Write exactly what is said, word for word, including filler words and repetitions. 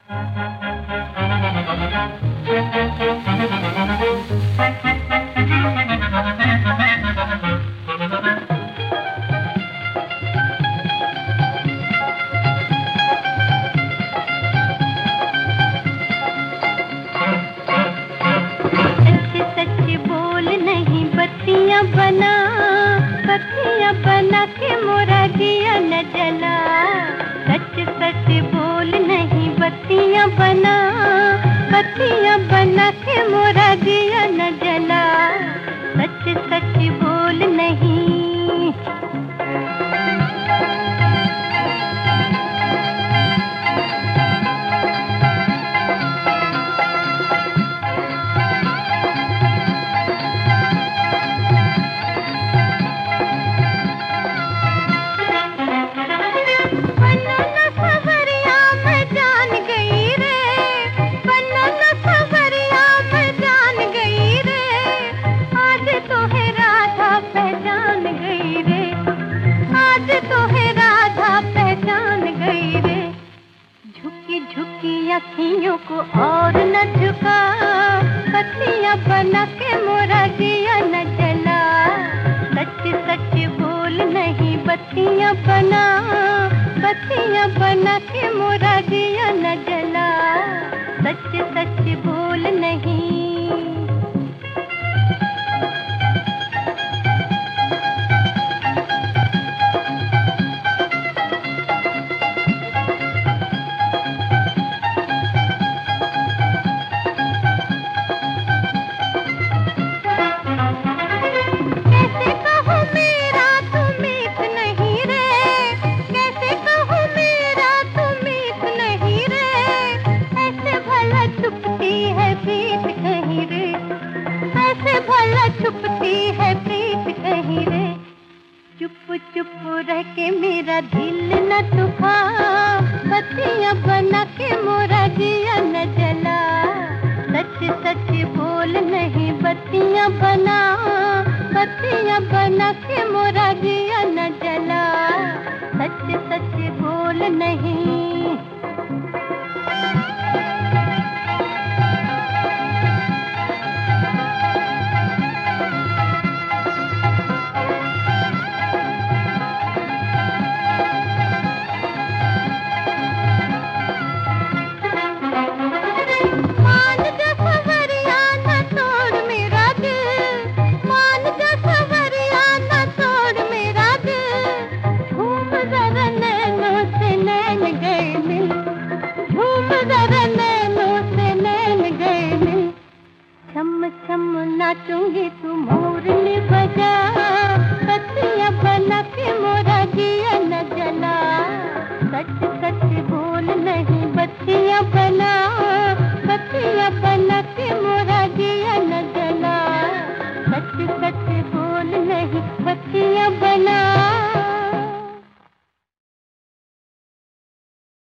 बना बत्तियां बना के मोरा दिया न जला। सच सच बोल नहीं बत्तियां बना बत्तियां बना के मोरा दिया न जला। सच सच बोल नहीं। अखियों को और न झुका बत्तियां बना के मोरा दिया न जला। सच सच बोल नहीं बत्तियां बना बत्तियां बना के मोरा दिया न जला। सच सच बोल नहीं। छुपती है प्रीत कहीं रे। चुप चुप रह के मेरा दिल न दुखा बत्तियां बना के मोरा दिया न जला। सच सच बोल नहीं बत्तियां बना बत्तियां बना के मोरा दिया न जला। सच सच बोल नहीं। छम छम नाचूंगी तू मोरनी बजा बत्तियां बना के मोरा दिया न जला। सच सच बोल नहीं बत्तियां बना